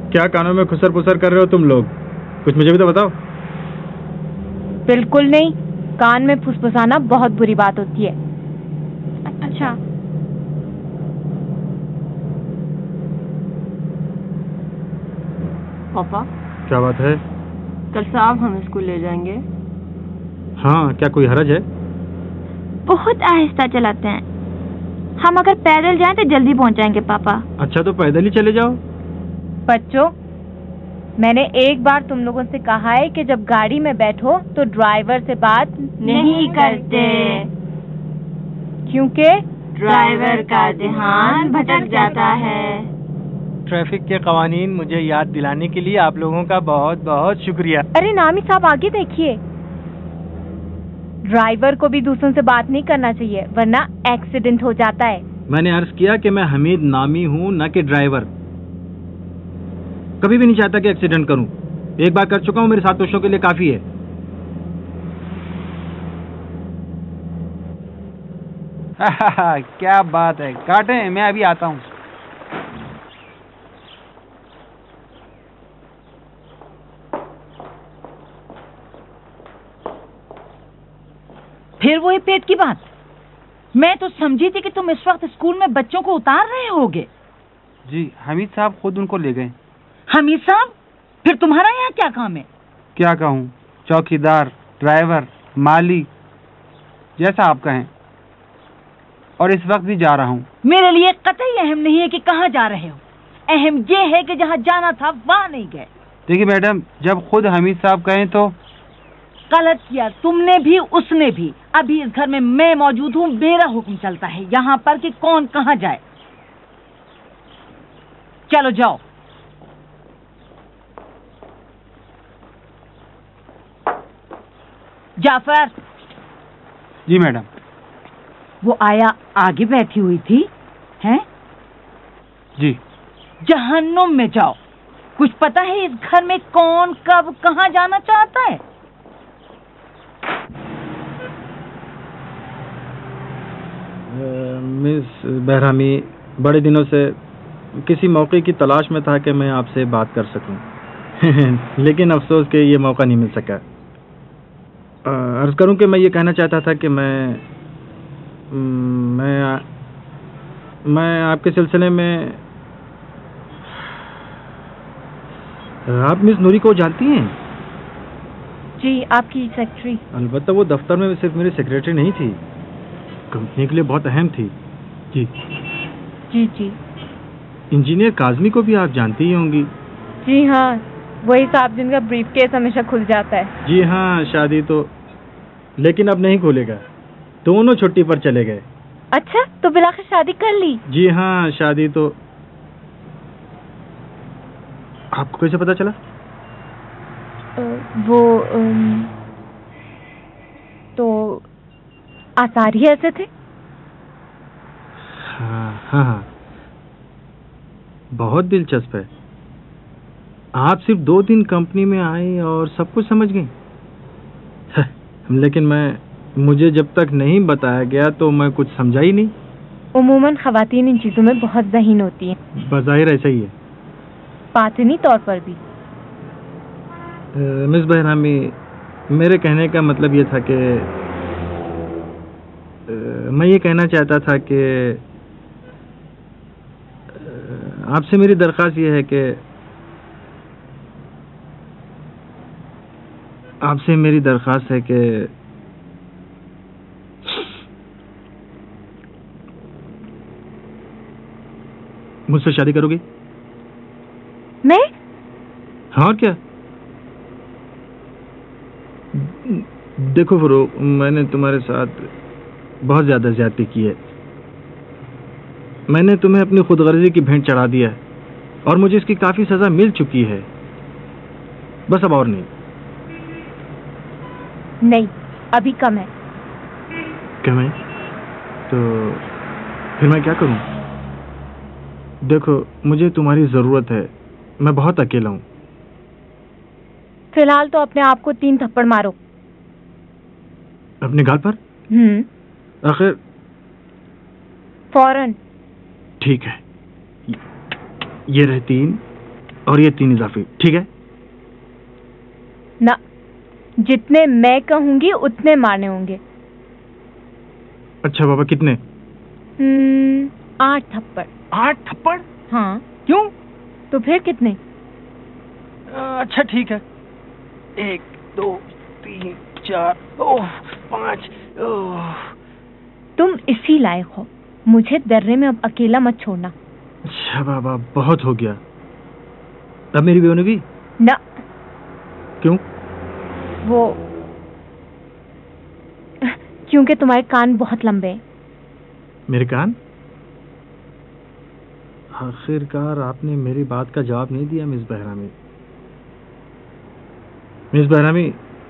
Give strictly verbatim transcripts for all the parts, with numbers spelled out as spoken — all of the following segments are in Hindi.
क्या कानों में खुसर पुसर कर रहे हो तुम लोग? कुछ मुझे भी तो बताओ। बिल्कुल नहीं, कान में फुसफुसाना बहुत बुरी बात होती है। अच्छा। पापा, क्या बात है? कल साहब हमें स्कूल ले जाएंगे। हाँ, क्या कोई हरज है? बहुत आहिस्ता चलाते हैं, हम अगर पैदल जाएं तो जल्दी पहुंच जाएंगे पापा। अच्छा तो पैदल ही चले जाओ। बच्चों, मैंने एक बार तुम लोगों से कहा है कि जब गाड़ी में बैठो तो ड्राइवर से बात नहीं करते, क्योंकि ड्राइवर का ध्यान भटक जाता है। ट्रैफिक के कवानीन मुझे याद दिलाने के लिए आप लोगों का बहुत बहुत शुक्रिया। अरे नामी साहब, आगे देखिए, ड्राइवर को भी दूसरों से बात नहीं करना चाहिए वरना एक्सीडेंट हो जाता है। मैंने अर्ज किया कि मैं हमीद नामी हूँ, न कि ड्राइवर। कभी भी नहीं चाहता कि एक्सीडेंट करूं। एक बार कर चुका हूं, मेरे सात दोषों के लिए काफी है। क्या बात है, काटे, मैं अभी आता हूँ। फिर वही पेट की बात। मैं तो समझी थी कि तुम इस वक्त स्कूल में बच्चों को उतार रहे होगे। जी, हमीद साहब खुद उनको ले गए। हमीद साहब, फिर तुम्हारा यहाँ क्या काम है? क्या कहूँ, चौकीदार, ड्राइवर, माली, जैसा आप कहें। और इस वक्त भी जा रहा हूँ। मेरे लिए कतई अहम नहीं है कि कहाँ जा रहे हो, अहम ये है कि जहाँ जाना था वहाँ नहीं गए। देखिए मैडम, जब खुद हमीद साहब कहें तो। गलत किया तुमने भी, उसने भी। अभी इस घर में मैं मौजूद हूँ, मेरा हुक्म चलता है यहाँ पर कि कौन कहाँ जाए। चलो जाओ। जाफर। जी मैडम। वो आया आगे बैठी हुई थी, हैं? जी। जहन्नुम में जाओ। कुछ पता है इस घर में कौन कब कहाँ जाना चाहता है? मिस बहरामी, बड़े दिनों से किसी मौके की तलाश में था कि मैं आपसे बात कर सकूं। लेकिन अफसोस कि ये मौका नहीं मिल सका। अर्ज करूं कि मैं ये कहना चाहता था कि मैं मैं मैं आपके सिलसिले में, आप मिस नूरी को जानती हैं? जी, आपकी सेक्रेटरी। अलबत्ता वो दफ्तर में सिर्फ मेरी सेक्रेटरी नहीं थी, कंपनी के लिए बहुत अहम थी। जी जी जी। इंजीनियर काजमी को भी आप जानती ही होंगी। जी हाँ, वही साहब जिनका ब्रीफ केस हमेशा खुल जाता है। जी हाँ, शादी तो लेकिन अब नहीं खुलेगा, दोनों छुट्टी पर चले गए। अच्छा, तो बिलाखिर शादी कर ली? जी हाँ, शादी तो। आपको कैसे पता चला? आ, वो उम, तो आसार ही ऐसे थे। हाँ हाँ हाँ, बहुत दिलचस्प है। आप सिर्फ दो दिन कंपनी में आए और सब कुछ समझ गई। लेकिन मैं मुझे जब तक नहीं बताया गया तो मैं कुछ समझा ही नहीं। उमूमन खवातीन इन चीजों में बहुत ज़हीन होती हैं। बज़ाहिर ऐसा ही है, बातिनी तौर पर भी। मिस बहरामी, मेरे कहने का मतलब ये था कि मैं ये कहना चाहता था कि आपसे मेरी दरख्वास्त ये है कि आपसे मेरी दरख्वास्त है कि मुझसे शादी करोगी? मैं? हाँ, और क्या? देखो फरो, मैंने तुम्हारे साथ बहुत ज्यादा ज्यादती की है। मैंने तुम्हें अपनी खुदगर्जी की भेंट चढ़ा दिया है और मुझे इसकी काफी सजा मिल चुकी है। बस अब और नहीं। नहीं, अभी कम है। कम है? तो फिर मैं क्या करूं? देखो, मुझे तुम्हारी जरूरत है, मैं बहुत अकेला हूं। फिलहाल तो अपने आप को तीन थप्पड़ मारो। अपने गाल पर? हम्म। आखिर फौरन। ठीक है, ये रहे तीन और ये तीन इजाफी, ठीक है? ना, जितने मैं कहूंगी उतने मारने होंगे। अच्छा बाबा, कितने? हम्म, आठ थप्पड़। आठ थप्पड़? हाँ। क्यों? तो फिर कितने? अच्छा ठीक है, एक दो तीन चार ओह पाँच। ओह तुम इसी लायक हो, मुझे दर्रे में अब अकेला मत छोड़ना। अच्छा बाबा, बहुत हो गया। अब मेरी भी होगी? ना। क्यों? वो क्योंकि तुम्हारे कान बहुत लंबे हैं। मेरे कान? आखिरकार आपने मेरी बात का जवाब नहीं दिया मिस बहरामी। मिस बहरामी,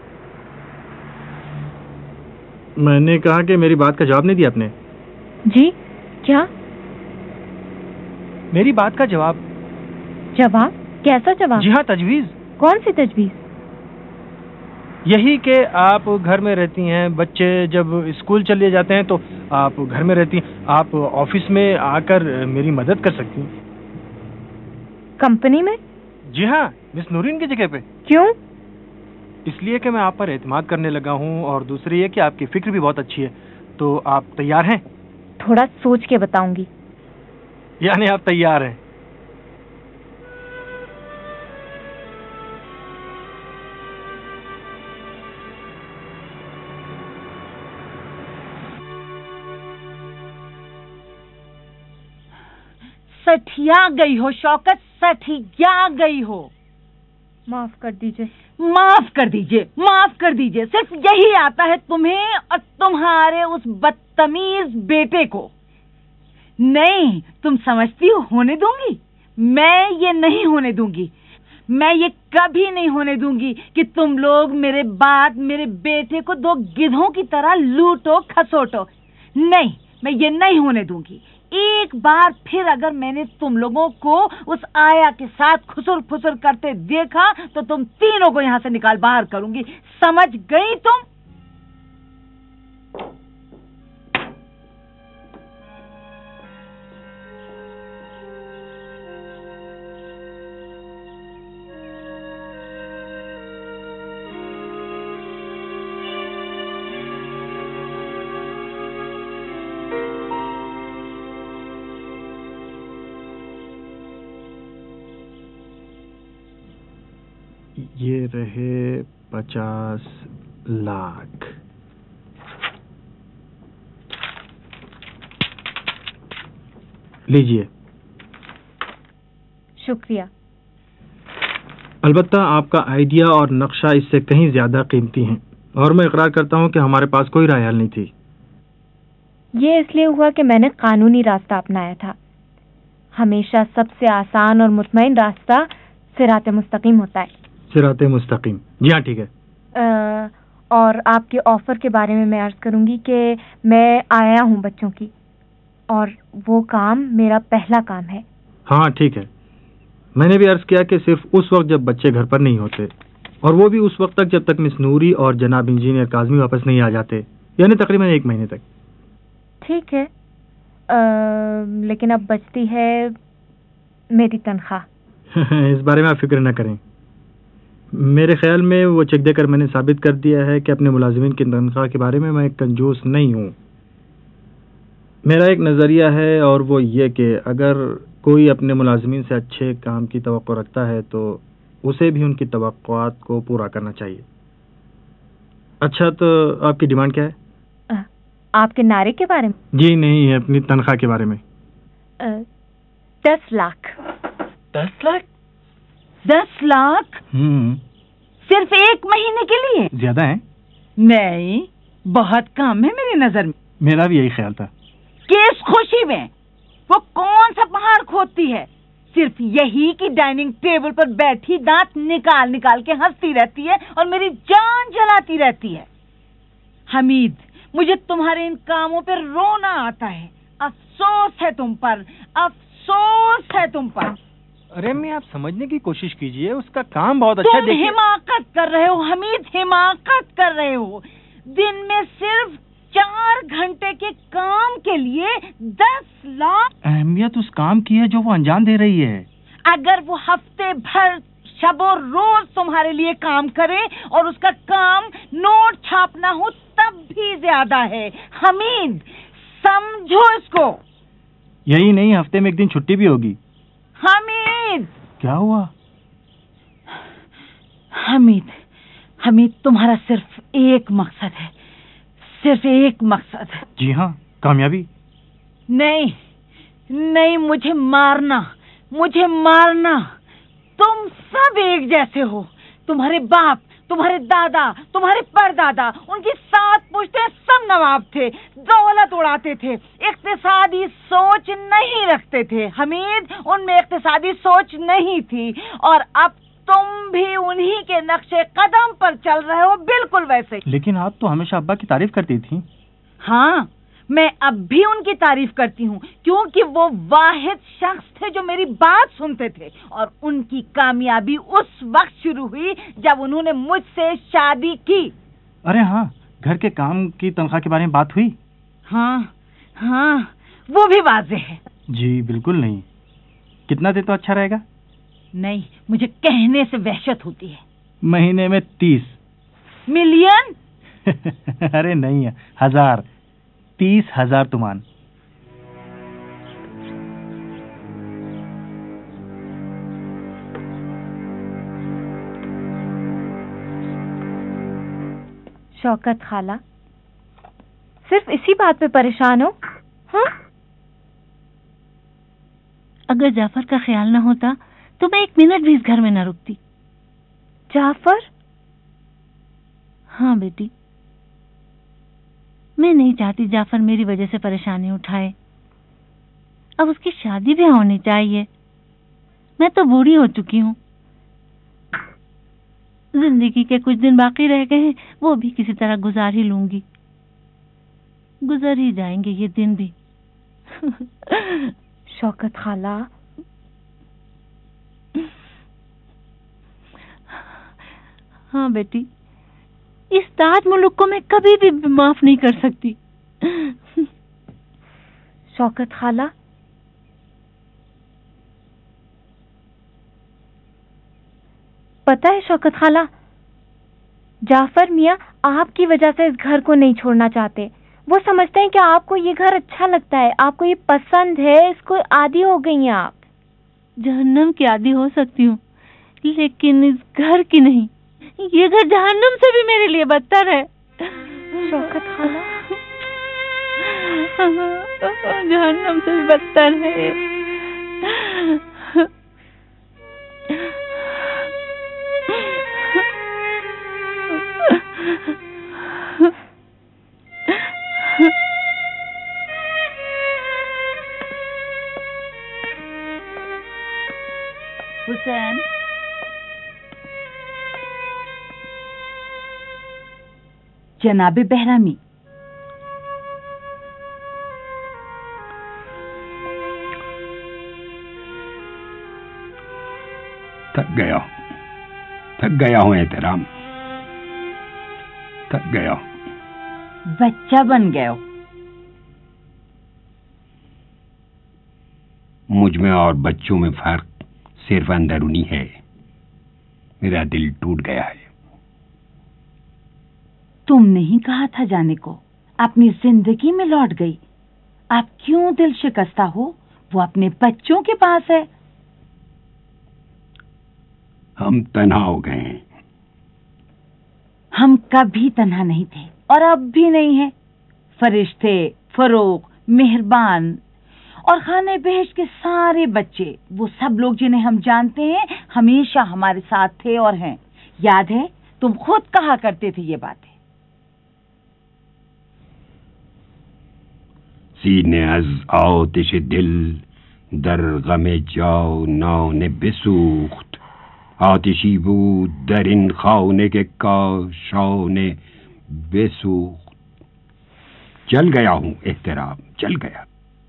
मैंने कहा कि मेरी बात का जवाब नहीं दिया आपने। जी? क्या? मेरी बात का जवाब? जवाब? कैसा जवाब? जी हाँ, तजवीज़। कौन सी तजवीज़? यही कि आप घर में रहती हैं, बच्चे जब स्कूल चले जाते हैं तो आप घर में रहती हैं, आप ऑफिस में आकर मेरी मदद कर सकती हैं। कंपनी में? जी हाँ, मिस नूरीन की जगह पे। क्यों? इसलिए कि मैं आप पर एतमाद करने लगा हूँ, और दूसरी ये कि आपकी फिक्र भी बहुत अच्छी है। तो आप तैयार हैं? थोड़ा सोच के बताऊंगी। यानी आप तैयार हैं? सठिया गई हो शौकत, सठिया गई हो। माफ कर दीजिए। माफ कर दीजिए, माफ कर दीजिए। सिर्फ यही आता है तुम्हें और तुम्हारे उस बदतमीज बेटे को। नहीं, तुम समझती हो होने दूंगी? मैं ये नहीं होने दूंगी। मैं ये कभी नहीं होने दूंगी कि तुम लोग मेरे बाद मेरे बेटे को दो गिधों की तरह लूटो खसोटो। नहीं, मैं ये नहीं होने दूंगी। एक बार फिर अगर मैंने तुम लोगों को उस आया के साथ खुसुर फुसुर करते देखा तो तुम तीनों को यहाँ से निकाल बाहर करूंगी। समझ गई तुम? ये रहे पचास लाख। लीजिए। शुक्रिया। अलबत्ता आपका आइडिया और नक्शा इससे कहीं ज्यादा कीमती हैं, और मैं इकरार करता हूं कि हमारे पास कोई राय हल नहीं थी। ये इसलिए हुआ कि मैंने कानूनी रास्ता अपनाया था। हमेशा सबसे आसान और मुतमईन रास्ता सिराते मुस्तकीम होता है। सिराते मुस्तकीम, जी हाँ, ठीक है। आ, और आपके ऑफर के बारे में मैं अर्ज करूंगी कि मैं आया हूं बच्चों की, और वो काम मेरा पहला काम है। हाँ ठीक है, मैंने भी अर्ज किया कि सिर्फ उस वक्त जब बच्चे घर पर नहीं होते, और वो भी उस वक्त तक जब तक मिस नूरी और जनाब इंजीनियर काज़मी वापस नहीं आ जाते, यानी तकरीबन एक महीने तक। ठीक है, आ, लेकिन अब बचती है मेरी तनख्वाह। इस बारे में आप फिक्र न करें। मेरे ख्याल में वो चेक देकर मैंने साबित कर दिया है कि अपने मुलाजिमीन की तनख्वाह के बारे में मैं कंजूस नहीं हूँ। मेरा एक नज़रिया है, और वो ये कि अगर कोई अपने मुलाजिमीन से अच्छे काम की तवक्को रखता है तो उसे भी उनकी तवक्कुआत को पूरा करना चाहिए। अच्छा, तो आपकी डिमांड क्या है? आ, आपके नारे के बारे में? जी नहीं, अपनी तनख्वाह के बारे में। आ, दस लाख। दस लाख? दस लाख? हम्म, सिर्फ एक महीने के लिए? ज्यादा है? नहीं, बहुत कम है मेरी नजर में। मेरा भी यही ख्याल था। किस खुशी में? वो कौन सा पहाड़ खोदती है? सिर्फ यही कि डाइनिंग टेबल पर बैठी दांत निकाल निकाल के हंसती रहती है और मेरी जान जलाती रहती है। हमीद, मुझे तुम्हारे इन कामों पर रोना आता है। अफसोस है तुम पर, अफसोस है तुम पर। अरे अम्मी, आप समझने की कोशिश कीजिए, उसका काम बहुत अच्छा है। तुम हिमाकत कर रहे हो हमीद, हिमाकत कर रहे हो। दिन में सिर्फ चार घंटे के काम के लिए दस लाख। अहमियत उस काम की है जो वो अंजाम दे रही है। अगर वो हफ्ते भर शबो रोज तुम्हारे लिए काम करे और उसका काम नोट छापना हो तब भी ज्यादा है। हमीद, समझो इसको। यही नहीं, हफ्ते में एक दिन छुट्टी भी होगी। हमीद, क्या हुआ? हमीद, हमीद, तुम्हारा सिर्फ एक मकसद है, सिर्फ एक मकसद। जी हाँ, कामयाबी। नहीं नहीं, मुझे मारना, मुझे मारना। तुम सब एक जैसे हो। तुम्हारे बाप, तुम्हारे दादा, तुम्हारे परदादा, उनकी सात पुश्तें सब नवाब थे, दौलत उड़ाते थे, इक्तिसादी सोच नहीं रखते थे। हमीद, उनमें इक्तिसादी सोच नहीं थी और अब तुम भी उन्हीं के नक्शे कदम पर चल रहे हो, बिल्कुल वैसे। लेकिन आप तो हमेशा अब्बा की तारीफ करती थी। हाँ, मैं अब भी उनकी तारीफ करती हूँ, क्योंकि वो वाहिद शख्स थे जो मेरी बात सुनते थे। और उनकी कामयाबी उस वक्त शुरू हुई जब उन्होंने मुझसे शादी की। अरे हाँ, घर के काम की तनख्वाह के बारे में बात हुई? हाँ हाँ, वो भी वाज़ेह है। जी बिल्कुल नहीं। कितना दे तो अच्छा रहेगा? नहीं, मुझे कहने से वहशत होती है। महीने में तीस। मिलियन? अरे नहीं है, हजार। तीस हजार तुमान। शौकत खाला, सिर्फ इसी बात पे परेशान हो? हाँ? अगर जाफर का ख्याल ना होता तो मैं एक मिनट भी इस घर में न रुकती। जाफर? हाँ बेटी, मैं नहीं चाहती जाफर मेरी वजह से परेशानी उठाए। अब उसकी शादी भी होनी चाहिए। मैं तो बूढ़ी हो चुकी हूँ। जिंदगी के कुछ दिन बाकी रह गए हैं, वो भी किसी तरह गुजार ही लूंगी। गुजर ही जाएंगे ये दिन भी। शौकत खाला, हाँ बेटी, इस ताज मुल्क को मैं कभी भी माफ नहीं कर सकती। शौकत खाला, पता है शौकत खाला, जाफर मियाँ आपकी वजह से इस घर को नहीं छोड़ना चाहते। वो समझते हैं कि आपको ये घर अच्छा लगता है, आपको ये पसंद है, इसको आदी हो गई हैं आप। जहन्नम की आदी हो सकती हूँ, लेकिन इस घर की नहीं। ये घर जहन्नम से भी मेरे लिए बदतर है। शौकत खाला, जहन्नम से भी बदतर है। हुसैन, जनाबे बहरामी, थक गया थक गया हूँ एहतराम, थक गया। बच्चा बन गए हो। मुझ में और बच्चों में फर्क सिर्फ अंदरूनी है। मेरा दिल टूट गया है। तुमने ही कहा था जाने को, अपनी जिंदगी में लौट गई। आप क्यों दिल शिकस्ता हो? वो अपने बच्चों के पास है। हम तन्हा हो गए हैं। हम कभी तन्हा नहीं थे और अब भी नहीं है। फरिश्ते, फरोग, मेहरबान और खाने बहश के सारे बच्चे, वो सब लोग जिन्हें हम जानते हैं, हमेशा हमारे साथ थे और हैं। याद है, तुम खुद कहा करते थे ये बातें। सीने अज आतिश दिल दर गमे जाओ नाव ने बेसूख्त, आतिशी بود در این خانه के काशाओं ने बेसूख्त। जल गया हूँ एहतराम, जल गया।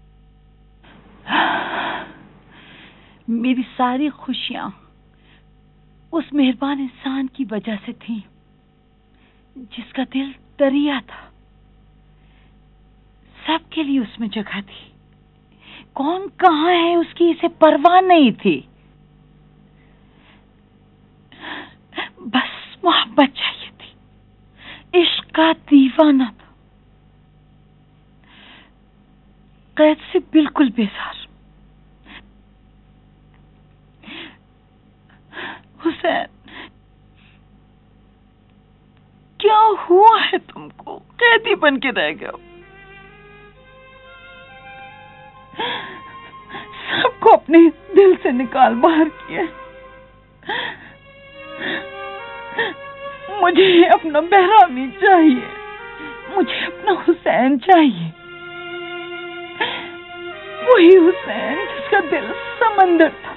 मेरी सारी खुशियां उस मेहरबान इंसान की वजह से थी, जिसका दिल दरिया था। सबके लिए उसमें जगह थी। कौन कहाँ है उसकी इसे परवाह नहीं थी। मोहब्बत चाहिए थी, इश्क का दीवाना था, कैद से बिल्कुल बेजार। हुसैन, क्या हुआ है तुमको? कैदी बन के रह गए हो। सबको अपने दिल से निकाल बाहर किया। मुझे अपना बेहरामी चाहिए, मुझे अपना हुसैन चाहिए, वही हुसैन जिसका दिल समंदर था।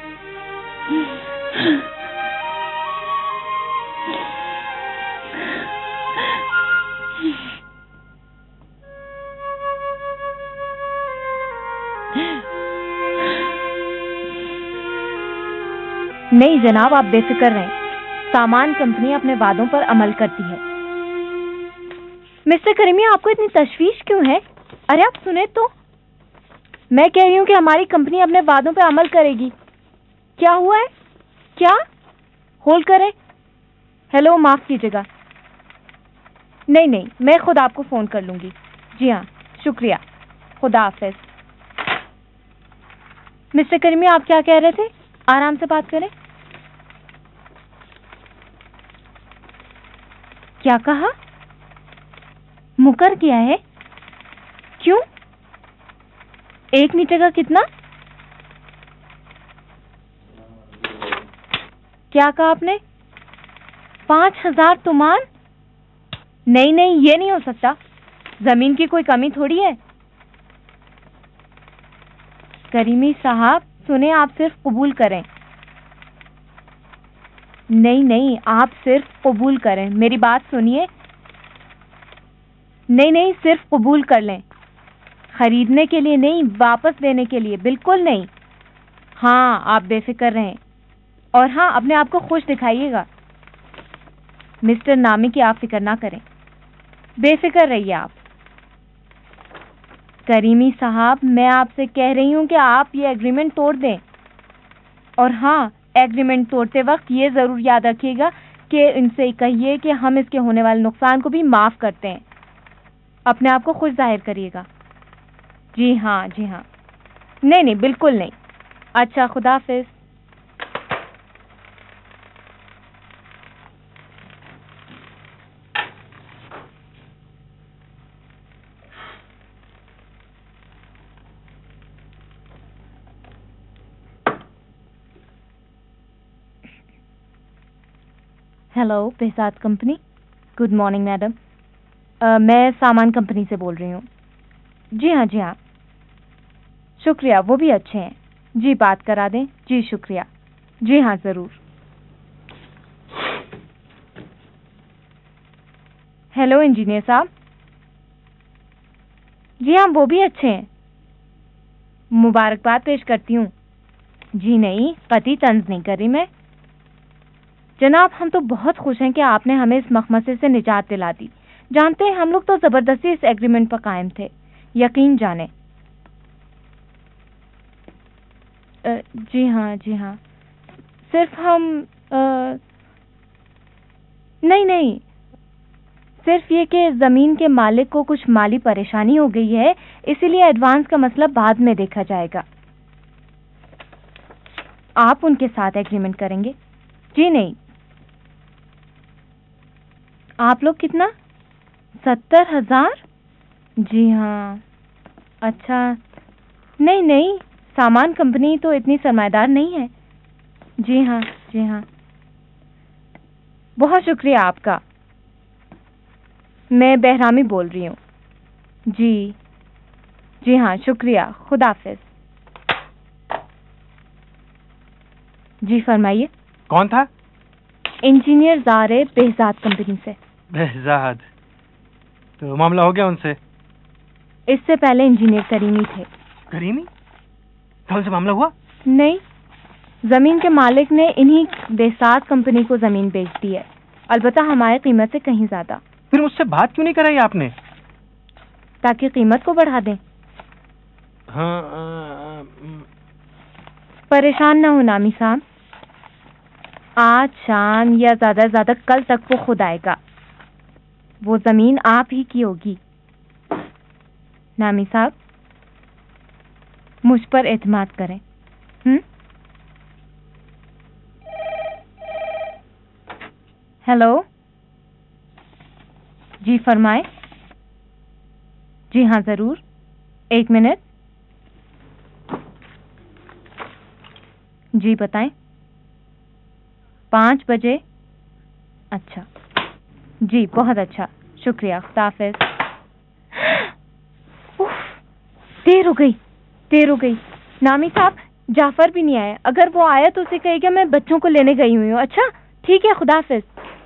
नहीं जनाब, आप बेफिक्र रहें, सामान कंपनी अपने वादों पर अमल करती है। मिस्टर करीमी, आपको इतनी तशवीश क्यों है? अरे आप सुने तो, मैं कह रही हूँ कि हमारी कंपनी अपने वादों पर अमल करेगी। क्या हुआ है? क्या? होल्ड करें। हेलो, माफ कीजिएगा। नहीं नहीं, मैं खुद आपको फोन कर लूंगी। जी हाँ, शुक्रिया, खुदा हाफिज। मिस्टर करीमी, आप क्या कह रहे थे? आराम से बात करें। क्या कहा? मुकर किया है? क्यों? एक मीटर का कितना? क्या कहा आपने? पांच हजार तुमान? नहीं नहीं, ये नहीं हो सकता, जमीन की कोई कमी थोड़ी है। करीमी साहब सुने, आप सिर्फ कबूल करें। नहीं नहीं, आप सिर्फ कबूल करें, मेरी बात सुनिए। नहीं नहीं, सिर्फ कबूल कर लें, खरीदने के लिए नहीं, वापस देने के लिए, बिल्कुल नहीं। हाँ, आप बेफिक्र रहें, और हाँ, अपने आप को खुश दिखाइएगा। मिस्टर नामी की आप फिक्र ना करें, बेफिक्र रहिए आप। करीमी साहब, मैं आपसे कह रही हूं कि आप ये एग्रीमेंट तोड़ दें, और हाँ, एग्रीमेंट तोड़ते वक्त ये जरूर याद रखिएगा कि इनसे कहिए कि हम इसके होने वाले नुकसान को भी माफ करते हैं। अपने आप को खुश जाहिर करिएगा। जी हाँ, जी हाँ। नहीं नहीं, बिल्कुल नहीं। अच्छा, खुदा हाफिज। Hello, Behzad company. Good morning madam. मैं सामान कंपनी से बोल रही हूँ। जी हाँ, जी हाँ, शुक्रिया, वो भी अच्छे हैं। जी, बात करा दें। जी शुक्रिया। जी हाँ, ज़रूर। हेलो इंजीनियर साहब। जी हाँ, वो भी अच्छे हैं। मुबारकबाद पेश करती हूँ। जी नहीं, पति तंज नहीं कर रही मैं। जनाब, हम तो बहुत खुश हैं कि आपने हमें इस मखमसे से निजात दिला दी। जानते हैं, हम लोग तो जबरदस्ती इस एग्रीमेंट पर कायम थे, यकीन जाने। आ, जी हाँ, जी हाँ, सिर्फ हम आ, नहीं नहीं, सिर्फ ये कि जमीन के मालिक को कुछ माली परेशानी हो गई है, इसीलिए एडवांस का मसला बाद में देखा जाएगा। आप उनके साथ एग्रीमेंट करेंगे? जी नहीं। आप लोग कितना? सत्तर हजार? जी हाँ। अच्छा, नहीं नहीं, सामान कंपनी तो इतनी सरमाएदार नहीं है। जी हाँ, जी हाँ, बहुत शुक्रिया आपका। मैं बहरामी बोल रही हूँ। जी जी हाँ, शुक्रिया, खुदा हाफिज। जी फरमाइए। कौन था? इंजीनियर ज़ारे, बेहजाद कंपनी से। बेहजाद, तो मामला हो गया उनसे? इससे पहले इंजीनियर करीमी थे। करीमी? तो उनसे मामला हुआ? नहीं, जमीन के मालिक ने इन्हीं बेहजाद कंपनी को जमीन बेच दी है, अलबत्ता हमारी कीमत से कहीं ज्यादा। फिर मुझसे बात क्यों नहीं कराई आपने? ताकि कीमत को बढ़ा दें। हाँ, आ, आ, परेशान ना हो नामी साहब, आज शाम या ज्यादा से ज्यादा कल तक वो खुद आएगा। वो जमीन आप ही की होगी। नामी साहब, मुझ पर एतमाद करें। हम्म? हेलो जी, फरमाएं। जी हाँ, जरूर, एक मिनट। जी बताएं। पाँच बजे? अच्छा जी, बहुत अच्छा, शुक्रिया, खुदा हाफिज। उफ, देर हो गई, देर हो गई। नामी साहब, जाफर भी नहीं आया। अगर वो आया तो उसे कहेगा मैं बच्चों को लेने गई हुई हूँ। अच्छा ठीक है, खुदा हाफिज।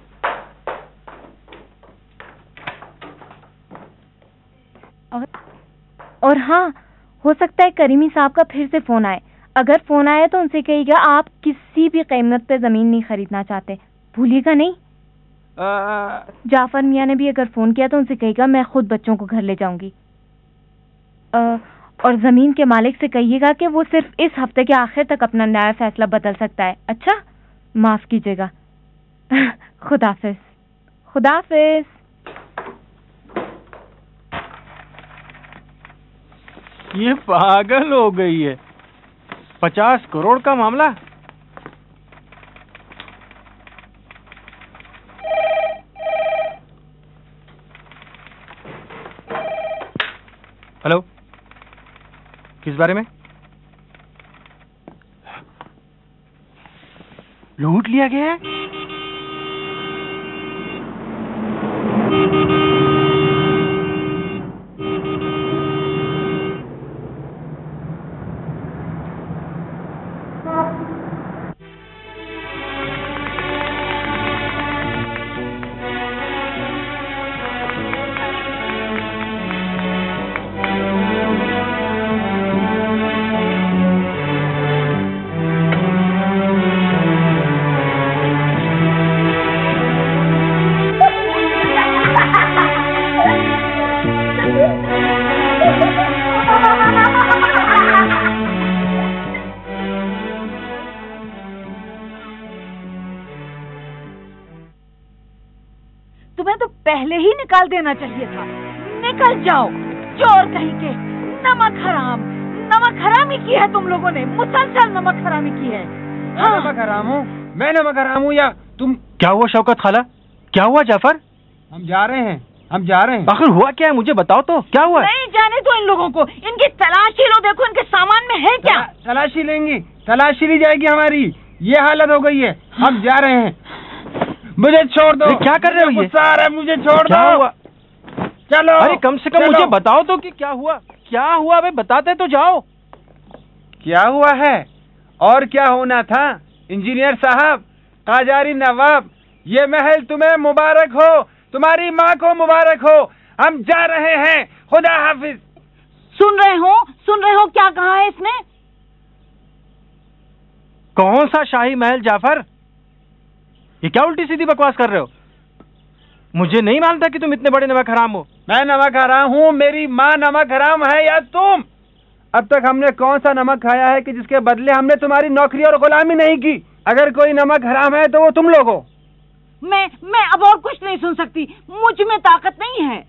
और, और हाँ, हो सकता है करीमी साहब का फिर से फोन आए। अगर फोन आया तो उनसे कहिएगा आप किसी भी कीमत पे जमीन नहीं खरीदना चाहते, भूलिएगा नहीं। आ... जाफर मियाँ ने भी अगर फोन किया तो उनसे कहिएगा मैं खुद बच्चों को घर ले जाऊंगी। आ, और जमीन के मालिक से कहिएगा कि वो सिर्फ इस हफ्ते के आखिर तक अपना नया फैसला बदल सकता है। अच्छा, माफ कीजिएगा। खुदाफिज, खुदाफिज। ये पागल हो गई है। पचास करोड़ का मामला। हेलो, किस बारे में? लूट लिया गया है? तुम्हें तो पहले ही निकाल देना चाहिए था। निकल जाओ, चोर कहीं के। नमक हराम, नमक हरामी की है तुम लोगों ने, मुसलसल नमक हरामी की है। हाँ। मैं नमक हराम हूँ? मैं नमक हराम हूँ या तुम? क्या हुआ शौकत खाला, क्या हुआ जाफर? हम जा रहे हैं, हम जा रहे हैं। आखिर हुआ क्या है, मुझे बताओ तो, क्या हुआ? नहीं जाने दो इन लोगों को, इनकी तलाशी लो, देखो इनके सामान में है क्या। तलाशी लेंगी, तलाशी ली जाएगी हमारी। ये हालत हो गई है, हम जा रहे हैं। मुझे छोड़ दो। क्या कर रहे हो? ये गुस्सा आ रहा है, मुझे छोड़ क्या दो। हुआ? चलो। अरे कम से कम मुझे बताओ तो कि क्या हुआ, क्या हुआ बे, बताते तो जाओ। क्या हुआ है और क्या होना था? इंजीनियर साहब, काजारी नवाब, ये महल तुम्हें मुबारक हो, तुम्हारी माँ को मुबारक हो। हम जा रहे हैं, खुदा हाफिज। सुन रहे हो, सुन रहे हो क्या कहा है इसने? कौन सा शाही महल जाफर? ये क्या उल्टी सीधी बकवास कर रहे हो? मुझे नहीं मानता कि तुम इतने बड़े नमक हराम हो। मैं नमक हराम हूँ? मेरी माँ नमक हराम है या तुम? अब तक हमने कौन सा नमक खाया है कि जिसके बदले हमने तुम्हारी नौकरी और गुलामी नहीं की? अगर कोई नमक हराम है तो वो तुम लोग हो। मैं मैं अब और कुछ नहीं सुन सकती, मुझ में ताकत नहीं है।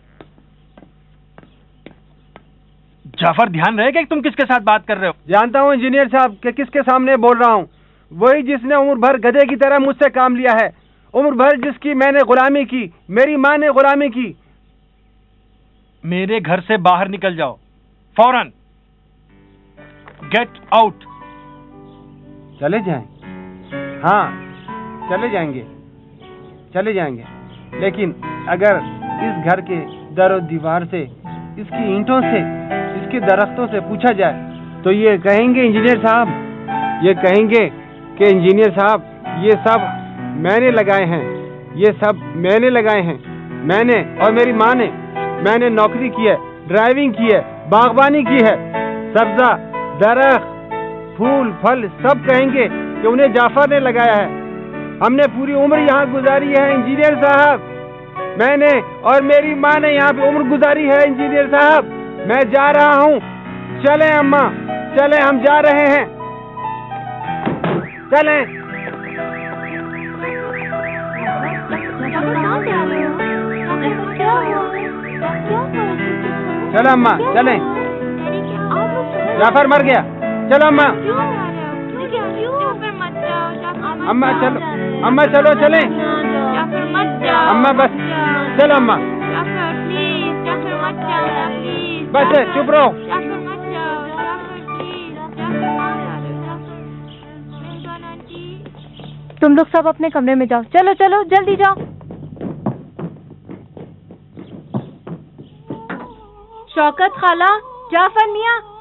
जाफर, ध्यान रहे कि तुम किसके साथ बात कर रहे हो। जानता हूँ इंजीनियर साहब कि किसके सामने बोल रहा हूँ। वही जिसने उम्र भर गधे की तरह मुझसे काम लिया है, उम्र भर जिसकी मैंने गुलामी की, मेरी माँ ने गुलामी की। मेरे घर से बाहर निकल जाओ फौरन। Get out. चले जाएं? हाँ, चले जाएंगे, चले जाएंगे। लेकिन अगर इस घर के दर दीवार से, इसकी ईंटों से, इसके दरख्तों से पूछा जाए तो ये कहेंगे इंजीनियर साहब, ये कहेंगे कि इंजीनियर साहब ये सब मैंने लगाए हैं, ये सब मैंने लगाए हैं। मैंने और मेरी माँ ने, मैंने नौकरी की है, ड्राइविंग की है, बागबानी की है। सब्जा, दरख्त, फूल, फल सब कहेंगे कि उन्हें जाफर ने लगाया है। हमने पूरी उम्र यहाँ गुजारी है इंजीनियर साहब। मैंने और मेरी माँ ने यहाँ पे उम्र गुजारी है इंजीनियर साहब। मैं जा रहा हूँ। चलें अम्मा, चलें, हम जा रहे हैं, चलें। चलो अम्मा चलें। जाफर मर गया, चलो अम्मा। अम्मा चलो, अम्मा चलो चलें। अम्मा बस, चलो अम्मा बस, चुप रहो। तुम लोग सब अपने कमरे में जाओ, चलो चलो जल्दी जाओ। शौकत खाला, जाफर मियाँ,